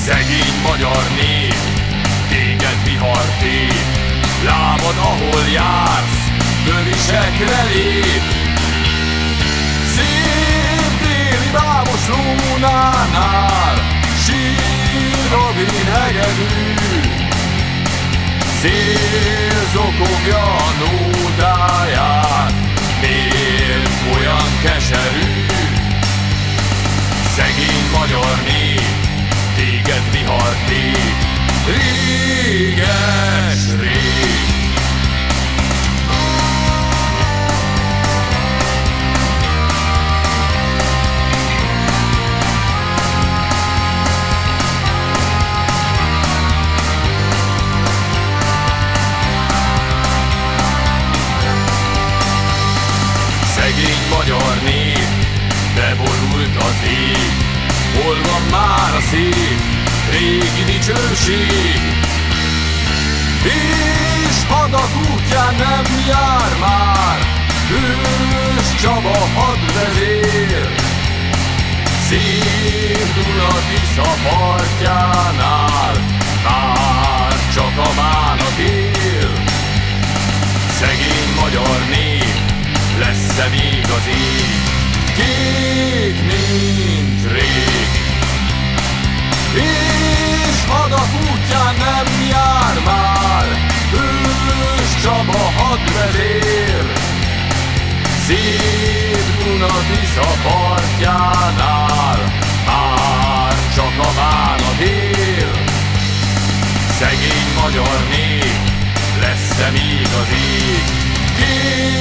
Szegény magyar nép, téged vihar tép, lábad ahol jársz, tövisekre lép. Szép déli bábos lónánál sír a vénhegedű, szél zokogja a nódáját, miért olyan keserű? Szegény magyar nép, téged vihar tép, réges-rég. Szegény magyar nép, beborult az ég, hol van már a szép, régi dicsőség? És hadak útján nem jár már Hős Csaba hadvezér. Szép Duna-Tisza partjánál már csak a bánat él. Szegény magyar nép, lesz-e még az ég kék, mint rég? És hadak útján nem jár már Hős Csaba hadvezér. Szép Duna-Tisza partjánál már csak a bánat él. Szegény magyar nép, lesz-e még az ég kék,